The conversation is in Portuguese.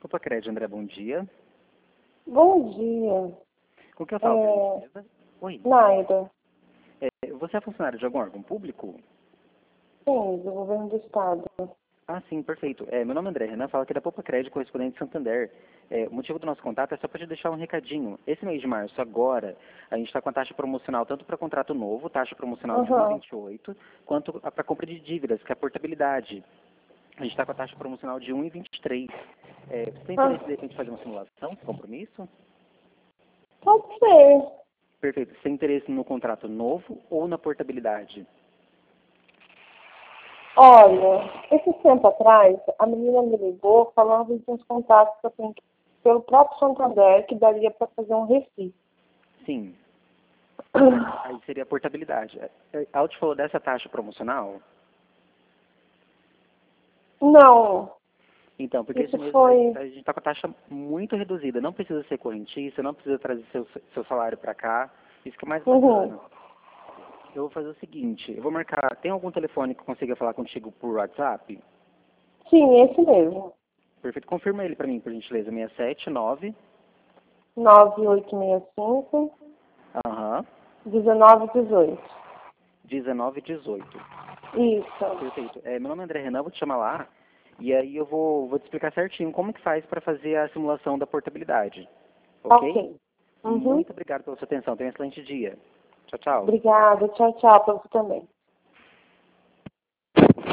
Popacred, André, bom dia. Bom dia. Com quem eu falo, por gentileza? Oi. Naida. Você é funcionário de algum órgão público? Sim, do governo do estado. Ah, sim, perfeito. Meu nome é André Renan, falo aqui da Popacred, correspondente de Santander. O motivo do nosso contato é só para te deixar um recadinho. Esse mês de março, agora, a gente está com a taxa promocional tanto para contrato novo, taxa promocional de 1,28, quanto para compra de dívidas, que é a portabilidade. A gente está com a taxa promocional de 1,23. Você tem interesse de repente fazer uma simulação, compromisso? Pode ser. Perfeito. Você tem interesse no contrato novo ou na portabilidade? Olha, esse tempo atrás, a menina me ligou falando de uns contatos que eu tenho pelo próprio Santander que daria para fazer um refis. Sim. Aí seria a portabilidade. Ela te falou dessa taxa promocional? Não. Então, porque Isso esse mês foi... a gente está com a taxa muito reduzida. Não precisa ser correntista, não precisa trazer seu salário para cá. Isso que é mais bacana. Eu vou fazer o seguinte, eu vou marcar... Tem algum telefone que consiga falar contigo por WhatsApp? Sim, esse mesmo. Perfeito. Confirma ele para mim, por gentileza. 679... 9865 Aham. 1918. 1918. Isso. Perfeito. Meu nome é André Renan, vou te chamar lá. E aí eu vou te explicar certinho como que faz para fazer a simulação da portabilidade. Ok? Muito obrigado pela sua atenção. Tenha um excelente dia. Tchau, tchau. Obrigada. Tchau, tchau para você também.